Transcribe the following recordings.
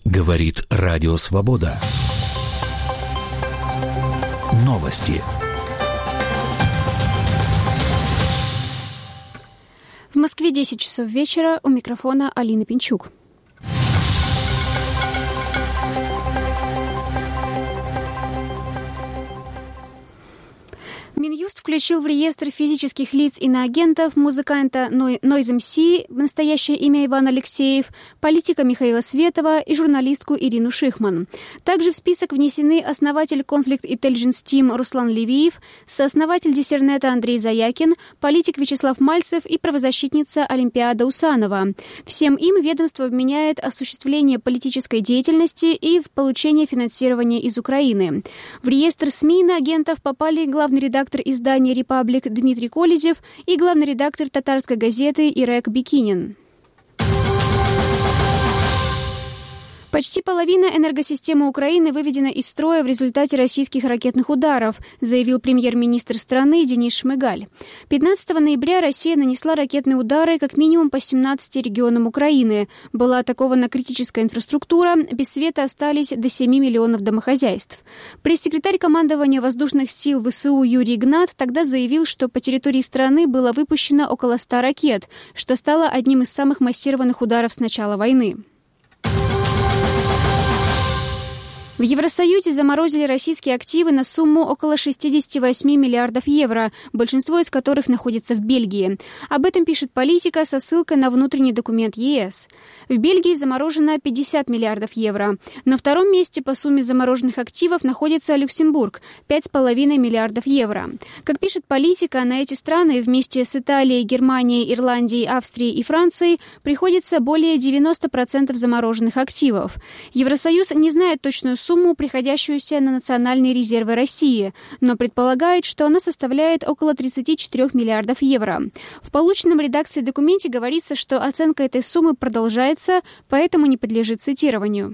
Говорит Радио Свобода. Новости. В Москве 10 часов вечера. У микрофона Алина Пинчук. Минюст включил в реестр физических лиц иноагентов музыканта Noise MC, настоящее имя Иван Алексеев, политика Михаила Светова и журналистку Ирину Шихман. Также в список внесены основатель Conflict Intelligence Team Руслан Левиев, сооснователь Диссернета Андрей Заякин, политик Вячеслав Мальцев и правозащитница Олимпиада Усанова. Всем им ведомство вменяет осуществление политической деятельности и в получение финансирования из Украины. В реестр СМИ иноагентов попали главный редактор издания «Репаблик» Дмитрий Колезев и главный редактор татарской газеты Ирек Бикинин. Почти половина энергосистемы Украины выведена из строя в результате российских ракетных ударов, заявил премьер-министр страны Денис Шмыгаль. 15 ноября Россия нанесла ракетные удары как минимум по 17 регионам Украины. Была атакована критическая инфраструктура, без света остались до 7 миллионов домохозяйств. Пресс-секретарь командования воздушных сил ВСУ Юрий Игнат тогда заявил, что по территории страны было выпущено около 100 ракет, что стало одним из самых массированных ударов с начала войны. В Евросоюзе заморозили российские активы на сумму около 68 миллиардов евро, большинство из которых находится в Бельгии. Об этом пишет «Политика» со ссылкой на внутренний документ ЕС. В Бельгии заморожено 50 миллиардов евро. На втором месте по сумме замороженных активов находится Люксембург – 5,5 миллиардов евро. Как пишет «Политика», на эти страны вместе с Италией, Германией, Ирландией, Австрией и Францией приходится более 90% замороженных активов. Евросоюз не знает точную сумму, приходящуюся на национальные резервы России, но предполагает, что она составляет около 34 миллиардов евро. В полученном редакцией документе говорится, что оценка этой суммы продолжается, поэтому не подлежит цитированию.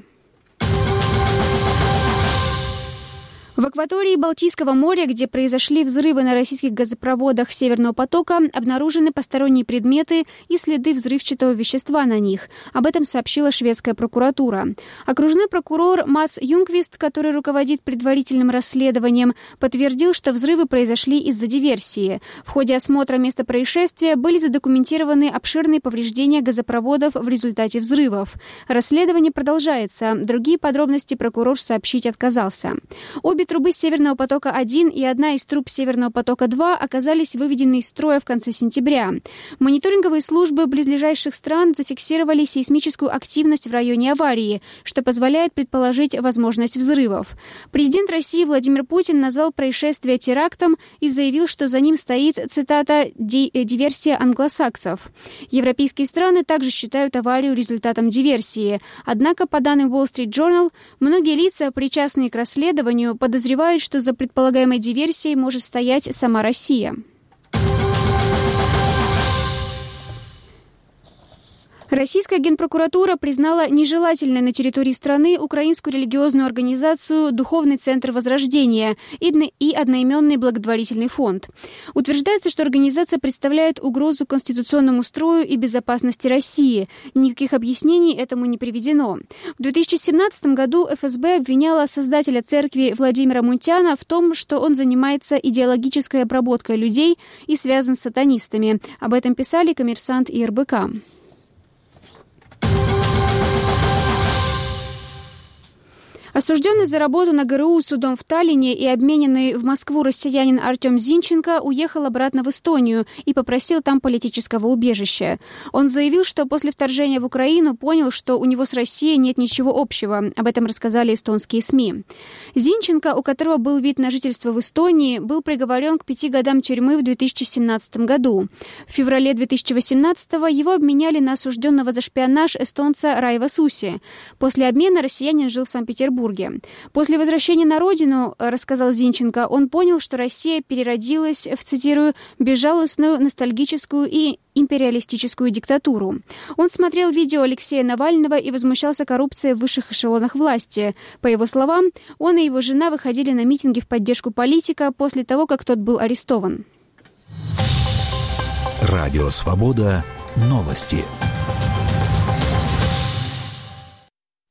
В акватории Балтийского моря, где произошли взрывы на российских газопроводах «Северного потока», обнаружены посторонние предметы и следы взрывчатого вещества на них. Об этом сообщила шведская прокуратура. Окружной прокурор Мас Юнгвист, который руководит предварительным расследованием, подтвердил, что взрывы произошли из-за диверсии. В ходе осмотра места происшествия были задокументированы обширные повреждения газопроводов в результате взрывов. Расследование продолжается. Другие подробности прокурор сообщить отказался. Обе трубы «Северного потока-1» и одна из труб «Северного потока-2» оказались выведены из строя в конце сентября. Мониторинговые службы близлежащих стран зафиксировали сейсмическую активность в районе аварии, что позволяет предположить возможность взрывов. Президент России Владимир Путин назвал происшествие терактом и заявил, что за ним стоит, цитата, «диверсия англосаксов». Европейские страны также считают аварию результатом диверсии. Однако, по данным Wall Street Journal, многие лица, причастные к расследованию, подозревают, что за предполагаемой диверсией может стоять сама Россия. Российская генпрокуратура признала нежелательной на территории страны украинскую религиозную организацию «Духовный центр Возрождения» и одноименный благотворительный фонд. Утверждается, что организация представляет угрозу конституционному строю и безопасности России. Никаких объяснений этому не приведено. В 2017 году ФСБ обвиняла создателя церкви Владимира Мунтяна в том, что он занимается идеологической обработкой людей и связан с сатанистами. Об этом писали «Коммерсант» и РБК. Осужденный за работу на ГРУ судом в Таллине и обмененный в Москву россиянин Артем Зинченко уехал обратно в Эстонию и попросил там политического убежища. Он заявил, что после вторжения в Украину понял, что у него с Россией нет ничего общего. Об этом рассказали эстонские СМИ. Зинченко, у которого был вид на жительство в Эстонии, был приговорен к 5 годам тюрьмы в 2017 году. В феврале 2018-го его обменяли на осужденного за шпионаж эстонца Райва Суси. После обмена россиянин жил в Санкт-Петербурге. После возвращения на родину, рассказал Зинченко, он понял, что Россия переродилась в, цитирую, «безжалостную, ностальгическую и империалистическую диктатуру». Он смотрел видео Алексея Навального и возмущался коррупцией в высших эшелонах власти. По его словам, он и его жена выходили на митинги в поддержку политика после того, как тот был арестован. Радио «Свобода». Новости.